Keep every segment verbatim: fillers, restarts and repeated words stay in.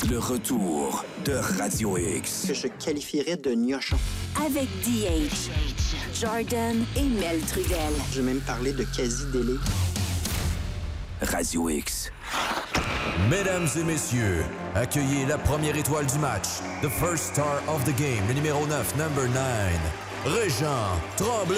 Le retour de Radio X. Que je qualifierais de gnochon. Avec D H, Jordan et Mel Trudel. Je vais même parler de quasi-délai. Radio X. Mesdames et messieurs, accueillez la première étoile du match, the first star of the game, le numéro neuf, number nine, Régent Tremblay.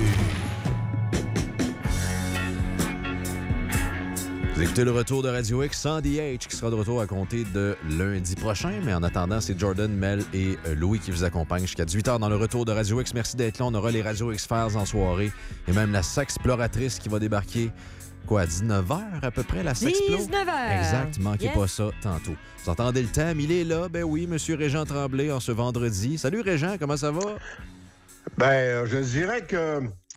Vous écoutez le retour de Radio X sans D H qui sera de retour à compter de lundi prochain. Mais en attendant, c'est Jordan, Mel et Louis qui vous accompagnent jusqu'à dix-huit heures dans le retour de Radio X. Merci d'être là. On aura les Radio X-Files en soirée et même la Sexploratrice qui va débarquer, quoi, à dix-neuf heures à peu près, la Sexplo? dix-neuf heures! Exact, manquez yes. pas ça tantôt. Vous entendez le thème, il est là. Ben oui, Monsieur Régent Tremblay en ce vendredi. Salut Régent, comment ça va? Ben, je dirais que...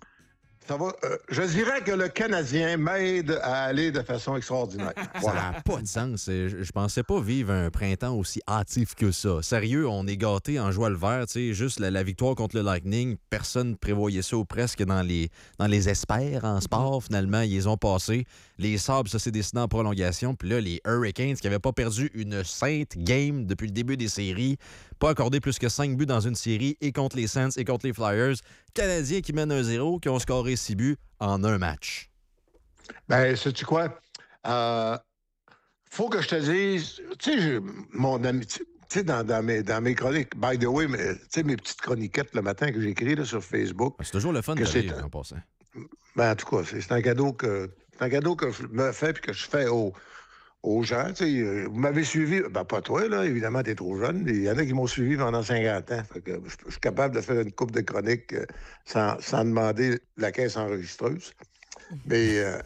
Ça va, euh, je dirais que le Canadien m'aide à aller de façon extraordinaire. Voilà. Ça n'a pas de sens. Je, je pensais pas vivre un printemps aussi hâtif que ça. Sérieux, on est gâtés en joie le vert. Tu sais, juste la, la victoire contre le Lightning, personne ne prévoyait ça ou presque dans les, dans les espères en sport. Finalement, ils les ont passés. Les Sabres, ça s'est décidé en prolongation. Puis là, les Hurricanes, qui n'avaient pas perdu une sainte game depuis le début des séries, pas accordé plus que cinq buts dans une série, et contre les Saints et contre les Flyers. Canadiens qui mènent un zéro, qui ont scoré six buts en un match. Ben, sais-tu quoi? Euh, faut que je te dise, tu sais, mon ami, tu sais, dans, dans, mes, dans mes chroniques, by the way, tu sais, mes petites chroniquettes le matin que j'écris là, sur Facebook. C'est toujours le fun de lire en passant. Ben, en tout cas, c'est, c'est un cadeau que c'est un cadeau que je me fais puis que je fais aux, aux gens. Tu sais, vous m'avez suivi, ben pas toi, là, évidemment, t'es trop jeune. Il y en a qui m'ont suivi pendant cinquante ans. Fait que je, je suis capable de faire une couple de chroniques euh, sans, sans demander la caisse enregistreuse. Mais. Euh...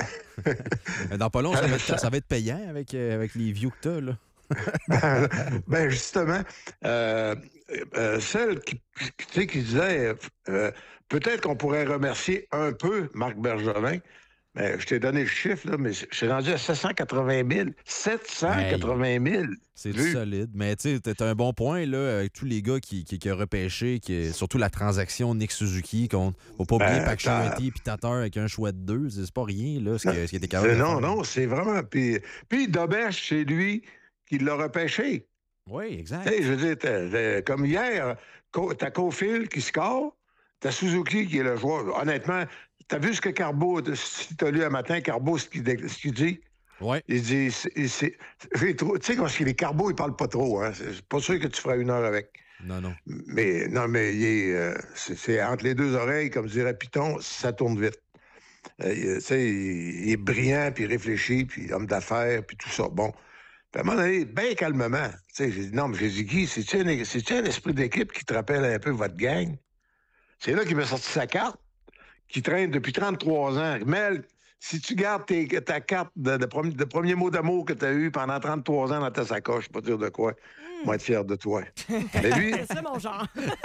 Dans pas long, ça va être, ça va être payant avec, euh, avec les views que t'as, là. ben, ben, justement, euh, euh, celle qui, tu sais, qui disait euh, peut-être qu'on pourrait remercier un peu Marc Bergevin. Ben, je t'ai donné le chiffre, là, mais je suis rendu à sept cent quatre-vingt mille. sept cent quatre-vingt mille. Hey, c'est solide. Mais tu sais, t'as un bon point, là, avec tous les gars qui, qui, qui ont repêché, qui, surtout la transaction Nick Suzuki contre. Faut pas oublier ben, Pacioretty et Tatar avec un choix de deux. C'est pas rien, là, ce qui, ce qui était capable. Non, non, c'est vraiment. Puis, puis Doberge, c'est lui qui l'a repêché. Oui, exact. Tu sais, je veux dire, t'as, t'as, comme hier, t'as Caulfield qui score, t'as Suzuki qui est le joueur. Honnêtement, t'as vu ce que Carbo, si t'as lu un matin, Carbo, ce qu'il, ce qu'il dit? Oui. Il dit, c'est, c'est, c'est trop, tu sais, parce que les Carbo, ils parlent pas trop, hein. C'est pas sûr que tu feras une heure avec. Non, non. Mais, non, mais il est, euh, c'est, c'est entre les deux oreilles, comme dirait Python, ça tourne vite. Euh, tu sais, il, il est brillant, puis réfléchi, puis homme d'affaires, puis tout ça. Bon. Puis à un moment donné, bien calmement, tu sais, j'ai dit, non, mais j'ai dit, Guy, c'est-tu un, c'est-tu un esprit d'équipe qui te rappelle un peu votre gang? C'est là qu'il m'a sorti sa carte, qui traîne depuis trente-trois ans. Mel, si tu gardes tes, ta carte de, de, premier, de premier mot d'amour que tu as eu pendant trente-trois ans dans ta sacoche, je sais pas dire de quoi, mm. moi, être fier de toi. Mais lui... c'est mon genre.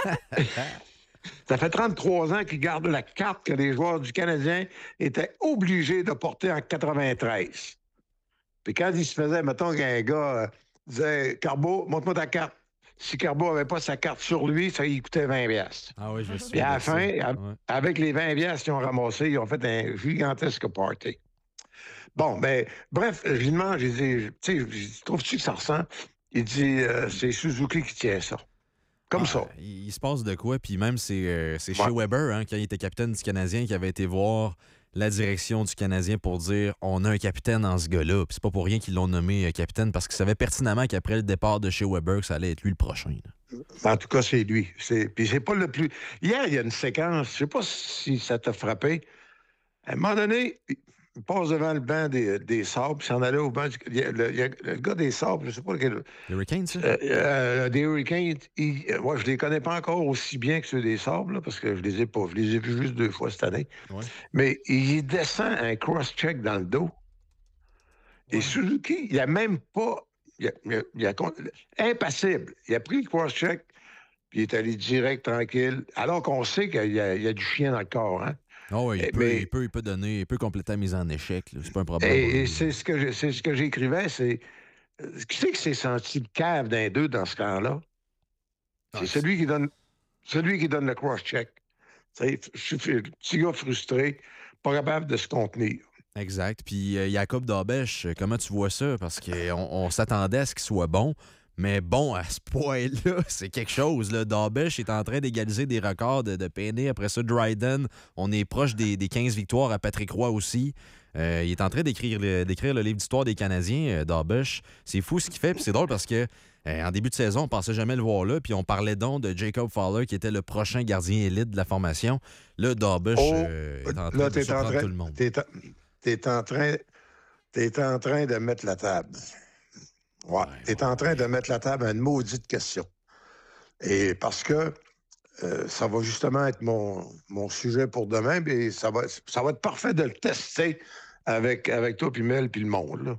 Ça fait trente-trois ans qu'il garde la carte que les joueurs du Canadien étaient obligés de porter en quatre-vingt-treize. Puis quand il se faisait, mettons qu'un gars euh, disait « Carbo, montre-moi ta carte ». Si Carbo n'avait pas sa carte sur lui, ça lui coûtait vingt piastres. Ah oui, je me souviens. Puis à la fin, ouais. avec les vingt piastres qu'ils ont ramassés, ils ont fait un gigantesque party. Bon, ben, bref, je lui demande, j'ai dit, tu sais, trouves-tu que ça ressemble? Il dit, euh, c'est Suzuki qui tient ça. Comme ah, ça. Il se passe de quoi? Puis même, c'est, euh, c'est ouais. chez Weber, hein, quand il était capitaine du Canadien, qui avait été voir la direction du Canadien pour dire on a un capitaine dans ce gars-là. Puis c'est pas pour rien qu'ils l'ont nommé euh, capitaine, parce qu'ils savaient pertinemment qu'après le départ de chez Weber, que ça allait être lui le prochain. Là. En tout cas, c'est lui. C'est... Puis c'est pas le plus... Hier, il y a une séquence, je sais pas si ça t'a frappé. À un moment donné, il passe devant le banc des, des Sabres, puis s'en allait au banc du... Il y a, le, il y a le gars des Sabres, je sais pas lequel... Les Hurricanes, ça? Euh, euh, des Hurricanes, il... ouais, je les connais pas encore aussi bien que ceux des Sabres, là, parce que je les ai pas... Je les ai vus juste deux fois cette année. Ouais. Mais il descend un cross-check dans le dos. Ouais. Et Suzuki, il a même pas... Il a, il a, il a... Impassible. Il a pris le cross-check, puis il est allé direct, tranquille, alors qu'on sait qu'il y a, il y a du chien dans le corps, hein? Oh oui, il, et, peut, mais, il, peut, il peut donner, il peut compléter la mise en échec. Là. C'est pas un problème. Et, et c'est ce que je, c'est ce que j'écrivais, c'est qui c'est qui s'est senti le cave d'un deux dans ce camp-là? C'est ah, celui qui donne celui qui donne le cross-check. C'est un petit gars frustré, pas capable de se contenir. Exact. Puis euh, Jacob Dabesch, comment tu vois ça? Parce qu'on on s'attendait à ce qu'il soit bon. Mais bon, à ce point-là, c'est quelque chose. Là. Darvish est en train d'égaliser des records de, de P N A. Après ça, Dryden, on est proche des, des quinze victoires à Patrick Roy aussi. Euh, il est en train d'écrire le, d'écrire le livre d'histoire des Canadiens, euh, Darvish. C'est fou ce qu'il fait. Puis c'est drôle parce que euh, en début de saison, on pensait jamais le voir là. Puis on parlait donc de Jacob Fowler, qui était le prochain gardien élite de la formation. Là, Darvish Oh, euh, est en train là, de t'es en surprendre train, tout le monde. t'es en, t'es en train, t'es en train de mettre la table. Ouais, Ouais, t'es ouais, en train ouais. de mettre la table à une maudite question. Et parce que euh, ça va justement être mon, mon sujet pour demain, et ça va, ça va être parfait de le tester avec, avec toi, puis Mel, puis le monde. Là.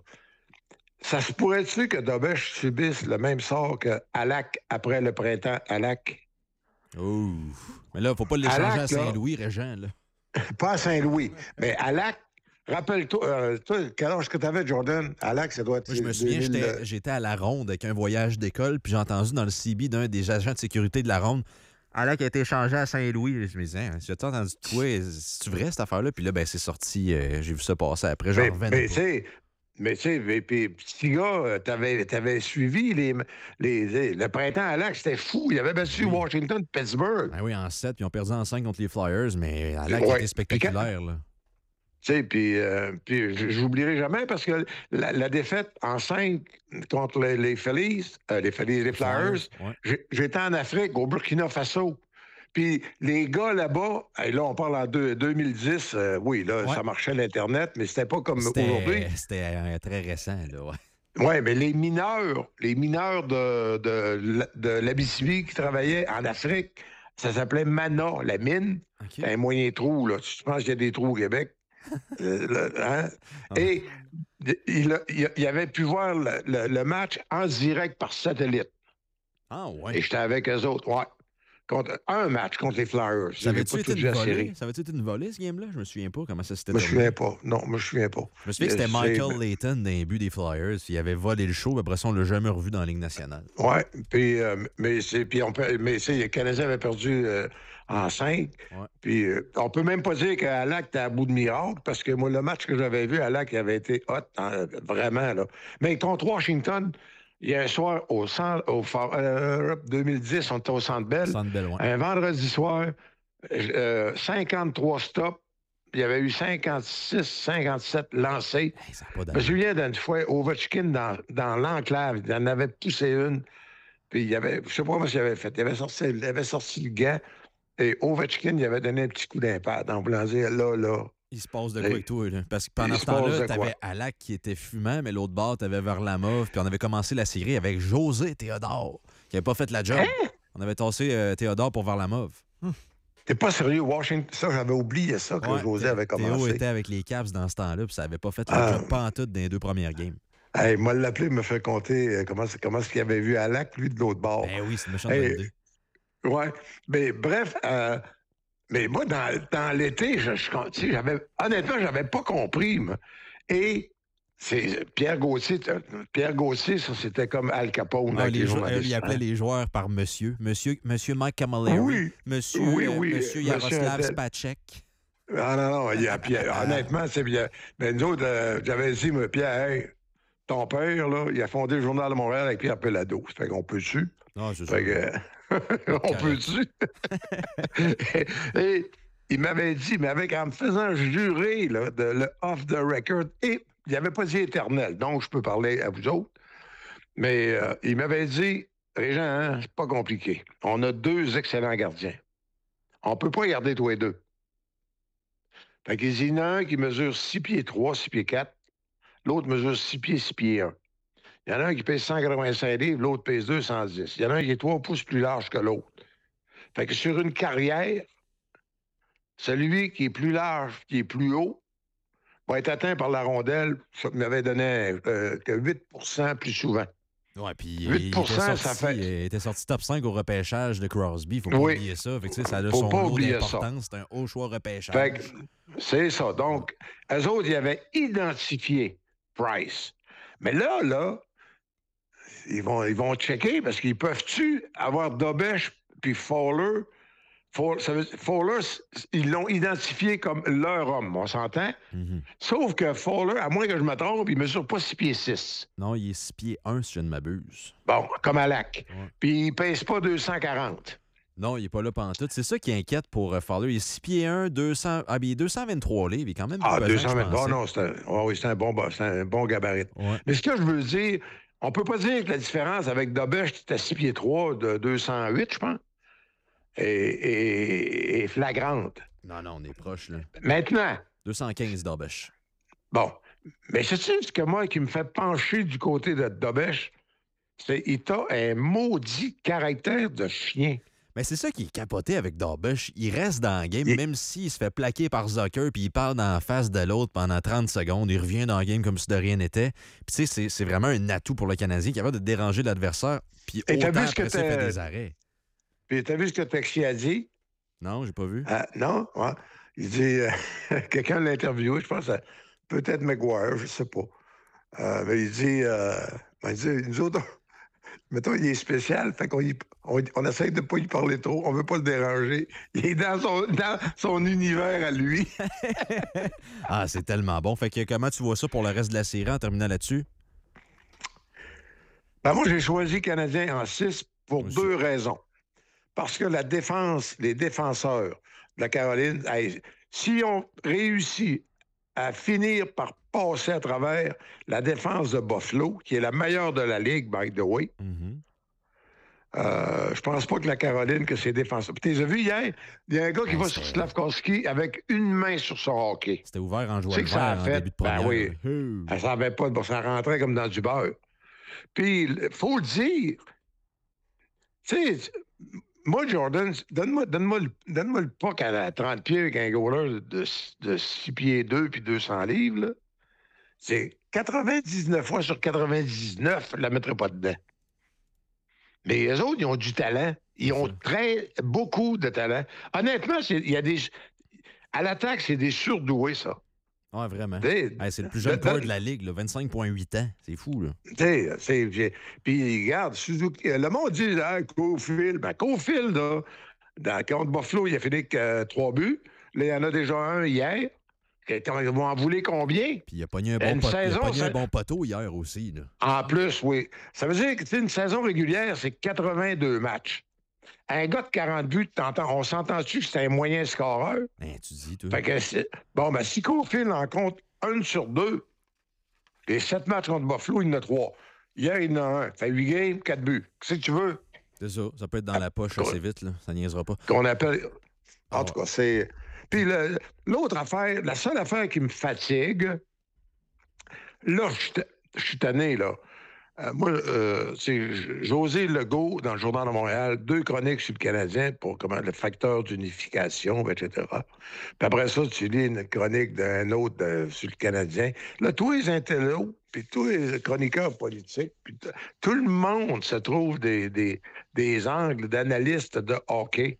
Ça se pourrait-tu que Darvish subisse le même sort que Halak après le printemps Halak? Oh. Mais là, faut pas l'échanger Halak, à Saint-Louis, Régent. Là. Pas à Saint-Louis, mais Halak, rappelle-toi, euh, toi, quel âge que tu avais, Jordan? Halak, ça doit être... Moi, je me souviens, deux mille, j'étais, j'étais à la Ronde avec un voyage d'école, puis j'ai entendu dans le C B d'un des agents de sécurité de la Ronde, Alak a été échangé à Saint-Louis. Je me disais, hein, j'ai entendu de quoi? C'est-tu vrai, cette affaire-là? Puis là, ben, c'est sorti, euh, j'ai vu ça passer après, j'en Mais, revenais mais pas. tu sais, mais tu sais, mais, puis, petit gars, euh, t'avais, t'avais suivi les, les, les- le printemps à Lac, c'était fou. Il avait battu Oui. Washington de Pittsburgh. Ben oui, en sept, puis ils ont perdu en cinq contre les Flyers, mais Alak Ouais. a été spectaculaire, là. Tu sais, puis, euh, puis j- j'oublierai jamais parce que la, la défaite en cinq contre les, les Phillies, euh, les Phillies, les Flyers, ouais. j'ai- j'étais en Afrique, au Burkina Faso. Puis les gars là-bas, hey, là, on parle en deux- deux mille dix, euh, oui, là, Ouais. ça marchait l'Internet, mais c'était pas comme aujourd'hui. C'était, c'était euh, très récent, là, ouais. Oui, mais les mineurs, les mineurs de, de, de l'Abitibi qui travaillaient en Afrique, ça s'appelait Mana, la mine. OK. C'est un moyen trou, là. Tu penses qu'il y a des trous au Québec? Euh, là, hein? Ah. Et il, a- il a- il avait pu voir le, le- le match en direct par satellite. Ah, Et ouais. j'étais avec eux autres, ouais. Contre, un match contre les Flyers. Ça J'ai avait-tu pas été tout vu une la volée? série. Ça avait-tu été une volée, ce game-là? Je me souviens pas comment ça s'était Je me terminé. souviens pas. Non, je me souviens pas. Je me souviens que c'était C'est- Michael Layton d'un but des Flyers. Il avait volé le show, mais après ça, on l'a jamais revu dans la Ligue nationale. Oui, puis, euh, mais c'est, puis on peut, mais c'est, les Canadiens avaient perdu euh, en cinq. Ouais. Puis euh, on peut même pas dire qu'à Lac, t'es à bout de miracle, parce que moi, le match que j'avais vu à Lac, il avait été hot, hein, vraiment, là. Mais contre Washington, il y a un soir au centre, au For- euh, deux mille dix, on était au Centre Bell. Centre Bell, ouais. Un vendredi soir, euh, cinquante-trois stops. Il y avait eu cinquante-six, cinquante-sept lancés. Hey, ça a pas Je me d'allure. souviens d'une fois, Ovechkin, dans, dans l'enclave, il en avait poussé une. Puis il y avait, je sais pas comment il avait fait. Il avait sorti, il avait sorti le gant. Et Ovechkin, il avait donné un petit coup d'impact. En voulant dire, là, là. Il se passe de Hey. quoi avec toi, là? Parce que pendant Il ce se passe temps-là, de quoi? t'avais Alak qui était fumant, mais l'autre bord, t'avais Varlamov, puis on avait commencé la série avec José Théodore, qui avait pas fait la job. Hein? On avait tassé euh, Théodore pour Varlamov. T'es pas sérieux, Washington? Ça, j'avais oublié ça, que Ouais, José avait Théo commencé. était avec les Caps dans ce temps-là, puis ça avait pas fait la Ah. job pas en tout dans les deux premières games. Hey, moi, l'appelé me fait compter euh, comment, c'est- comment est-ce qu'il avait vu Alak, lui, de l'autre bord. Ben oui, c'est une méchante Hey. bonne idée. Ouais. Mais bref, euh, mais moi, dans, dans l'été, je, je, tu sais, j'avais, honnêtement, j'avais pas compris. moi. Et c'est Pierre Gauthier, t- Pierre Gauthier, ça, c'était comme Al Capone Ah, avec les les jou- euh, journalistes. il appelait hein. les joueurs par monsieur. Monsieur, monsieur Mike Camilleri. Oui. Monsieur, Oui, euh, oui, monsieur monsieur Yaroslav Adel. Spacek. Ah non, non, il y a Pierre. Honnêtement, c'est bien. Mais nous autres, euh, j'avais dit, moi, Pierre, hey, ton père, là, il a fondé le Journal de Montréal avec Pierre Pelado. Ça fait qu'on peut-tu? Non, c'est ça. Fait que, on peut-tu? Et il m'avait dit, mais avec, en me faisant jurer là, de, le off the record, et il n'avait pas dit éternel, donc je peux parler à vous autres, mais euh, il m'avait dit, Régent, hein, c'est pas compliqué. On a deux excellents gardiens. On peut pas garder tous les deux. Fait qu'il dit, il y en a un qui mesure six pieds trois, six pieds quatre, l'autre mesure six pieds, six pieds un. Il y en a un qui pèse cent quatre-vingt-cinq livres, l'autre pèse deux cent dix. Il y en a un qui est trois pouces plus large que l'autre. Fait que sur une carrière, celui qui est plus large, qui est plus haut, va être atteint par la rondelle, ça m'avait donné euh, que huit pour cent plus souvent. Ouais, puis il, huit il pour était cent, sorti, ça fait- il était sorti top cinq au repêchage de Crosby. Faut pas Oui. oublier ça. Fait que, tu sais, ça a Faut son pas lot oublier ça. d'importance. C'est un haut choix repêchage. Fait que c'est ça. Donc, eux autres, ils avaient identifié Price. Mais là, là, ils vont, ils vont checker parce qu'ils peuvent-tu avoir Dobesch puis Fowler, tu Fowler, ça veut, Fowler, ils l'ont identifié comme leur homme, on s'entend? Mm-hmm. Sauf que Fowler, à moins que je me trompe, il mesure pas six pieds six. Non, il est six pieds un, si je ne m'abuse. Bon, comme à Lac. Ouais. Puis il pèse pas deux cent quarante. Non, il n'est pas là pantoute. C'est ça qui inquiète pour uh, Fowler. Il est six pieds un, deux cents... Ah, bien, il est deux cent vingt-trois livres. Il est quand même Ah, deux cent vingt-trois, non, c'est un, oh, oui, c'est un, bon, c'est un bon gabarit. Ouais. Mais ce que je veux dire, on peut pas dire que la différence avec Dobesch, qui est à six pieds trois, de deux cent huit, je pense, est, est, est flagrante. Non, non, on est proche, là. Maintenant. deux cent quinze Dobesch. Bon. Mais sais-tu ce que moi, qui me fait pencher du côté de Dobesch, c'est qu'il a un maudit caractère de chien. Mais c'est ça qui est capoté avec Dobesch. Il reste dans le game, il... même s'il se fait plaquer par Zucker puis il part dans la face de l'autre pendant trente secondes. Il revient dans le game comme si de rien n'était. Puis tu sais, c'est, c'est vraiment un atout pour le Canadien qui est capable de déranger l'adversaire. Puis autant après ça, il fait des arrêts. Puis t'as vu ce que Texier a dit? Non, j'ai pas vu. Ah, non? Ouais. Il dit... Euh, quelqu'un l'a interviewé, je pense, à, peut-être McGuire, je sais pas. Euh, mais il dit... Euh, il dit, nous autres... Mettons, il est spécial, fait qu'on y, on, on essaie de ne pas y parler trop, on veut pas le déranger. Il est dans son, dans son univers à lui. Ah, c'est tellement bon. Fait que comment tu vois ça pour le reste de la série en terminant là-dessus? Ben moi, j'ai choisi Canadien en six pour Aussi. deux raisons. Parce que la défense, les défenseurs de la Caroline, hey, si on réussit à finir par passer à travers la défense de Buffalo, qui est la meilleure de la Ligue, by the way. Mm-hmm. Euh, je pense pas que la Caroline, que ses défenseurs... Puis tu as vu hier, il y a un gars qui ben, va sur Slavkovski avec une main sur son hockey. C'était ouvert en jouant le vert en début de première. Ben oui. Mmh. Elle s'en avait pas, ça rentrait comme dans du beurre. Puis, il faut le dire, tu sais... Moi, Jordan, donne-moi, donne-moi, le, donne-moi le puck à trente pieds avec un goaler de, de six pieds deux puis deux cents livres. Là. C'est quatre-vingt-dix-neuf fois sur quatre-vingt-dix-neuf, je ne la mettrais pas dedans. Mais les autres, ils ont du talent. Ils ont très, beaucoup de talent. Honnêtement, il y a des... À l'attaque, c'est des surdoués, ça. Oui, vraiment. Hey, c'est le plus jeune joueur de la Ligue, là, vingt-cinq virgule huit ans. C'est fou, là. Tu sais, puis regarde, Suzuki, le monde dit, ah, Cofield. Ben, Cofield, là, dans, contre Buffalo, il a fini avec euh, trois buts. Là, il y en a déjà un hier. Ils vont en vouloir combien? Puis il a pogné un bon, pot... saison, il a pogné ça... un bon poteau hier aussi, là. En plus, oui. Ça veut dire que une saison régulière, c'est quatre-vingt-deux matchs. Un gars de quarante buts, on s'entend-tu que c'est un moyen scoreur? Ben, tu dis, toi. Fait que c'est... Bon, ben, si Cofield en compte un sur deux, les sept matchs contre Buffalo, il en a trois. Hier, il en a un. Fait huit games, quatre buts. Qu'est-ce que tu veux? C'est ça. Ça peut être dans la poche assez vite, là. Ça niaisera pas. Qu'on appelle... En ah, tout cas, c'est... Puis le... l'autre affaire, la seule affaire qui me fatigue, là, je suis tanné, là. Euh, moi, euh, c'est José Legault, dans le Journal de Montréal, deux chroniques sur le Canadien pour comment le facteur d'unification, et cetera. Puis après ça, tu lis une chronique d'un autre de, sur le Canadien. Là, tous les intellos, puis tous les chroniqueurs politiques, puis t- tout le monde se trouve des, des, des angles d'analystes de hockey.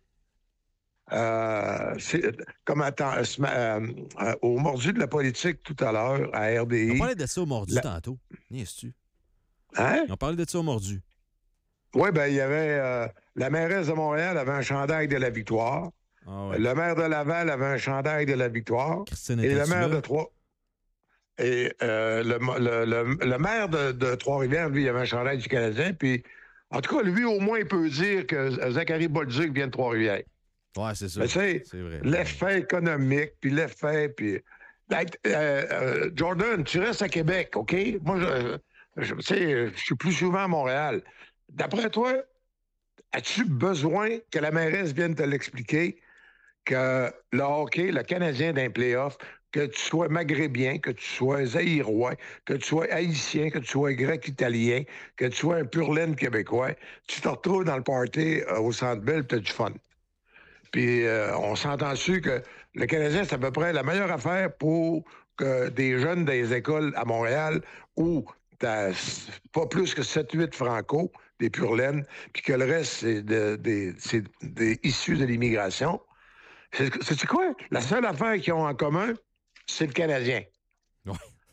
Euh, c'est, comme attends, euh, euh, au mordu de la politique tout à l'heure, à R D I... On parlait de ça au mordu la... tantôt. Niaises-tu? Hein? On parlait de ça au mordu. Oui, bien, il y avait... Euh, la mairesse de Montréal avait un chandail de la victoire. Ah ouais. Le maire de Laval avait un chandail de la victoire. Christine et le maire là? de Trois... Et euh, le, le, le, le maire de, de Trois-Rivières, lui, il avait un chandail du Canadien. Puis, en tout cas, lui, au moins, il peut dire que Zachary Bolduc vient de Trois-Rivières. Oui, c'est ça. Mais c'est vrai. L'effet économique, puis l'effet... Puis... Euh, euh, Jordan, tu restes à Québec, OK? Moi, je... Je, tu sais, je suis plus souvent à Montréal. D'après toi, as-tu besoin que la mairesse vienne te l'expliquer que le hockey, le Canadien d'un play-off, que tu sois maghrébien, que tu sois zaïrois, que tu sois haïtien, que tu sois grec-italien, que tu sois un pur laine québécois, tu te retrouves dans le party euh, au Centre Bell, tu as du fun. Puis euh, on s'entend dessus que le Canadien, c'est à peu près la meilleure affaire pour que des jeunes des écoles à Montréal où t'as pas plus que sept huit franco, des pure laine, puis que le reste, c'est, de, de, c'est des issus de l'immigration. C'est, c'est quoi? La seule affaire qu'ils ont en commun, c'est le Canadien. Ouais.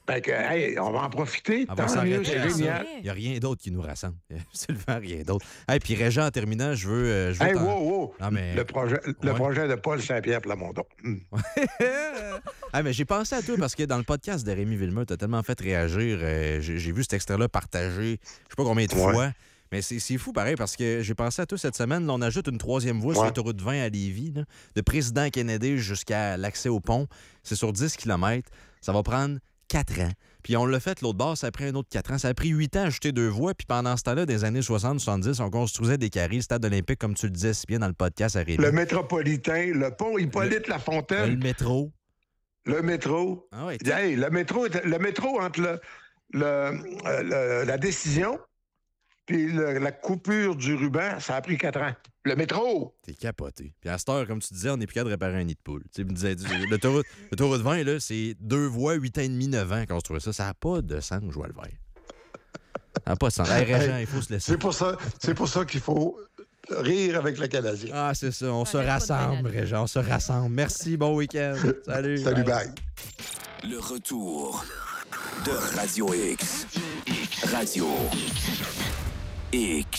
Fait que, hey, on va en profiter. On va Tant mieux, s'arrêter c'est à ça. génial. Il n'y a rien d'autre qui nous rassemble. Absolument rien d'autre. Hey, puis Régent, en terminant, je veux... euh, je veux Hey, t'en- wow, wow. Non, mais- Le projet, le Ouais. projet de Paul Saint-Pierre Plamondon. Hum. Ah, mais j'ai pensé à toi parce que dans le podcast de Rémi Villemot, t'as tellement fait réagir. euh, j'ai, j'ai vu cet extrait-là partagé, je sais pas combien de Ouais. fois. Mais c'est, c'est fou pareil parce que j'ai pensé à toi cette semaine. Là, on ajoute une troisième voie sur Ouais. l'autoroute vingt à Lévis, là, de Président Kennedy jusqu'à l'accès au pont. C'est sur dix kilomètres. Ça va prendre quatre ans. Puis on l'a fait l'autre bord, ça a pris un autre quatre ans. Ça a pris huit ans à ajouter deux voies. Puis pendant ce temps-là, des années soixante soixante-dix, on construisait des carrés, le stade olympique, comme tu le disais si bien dans le podcast à Rémi. Le métropolitain, le pont Hippolyte-Lafontaine, Le métro. le métro. Ah ouais, Hey, le métro, était- le métro entre le, le, euh, le- la décision puis le- la coupure du ruban, ça a pris quatre ans. Le métro! T'es capoté. Puis à cette heure, comme tu disais, on n'est plus capable de réparer un nid de poule. Tu sais, me disais, l'autoroute, l'autoroute vingt, là, c'est deux voies, huit ans et demi, neuf ans qu'on se trouvait ça. Ça n'a pas de sens, Joël Vert. Ça n'a pas de sens. Hey, Régent, il faut se laisser. C'est pour ça, c'est pour ça qu'il faut rire avec le Canadien. Ah, c'est ça. On se Arrête pas de rassemble, bananer. Régent. On se rassemble. Merci. Bon week-end. Salut. Salut, Bye. bye. Le retour de Radio X. Radio X.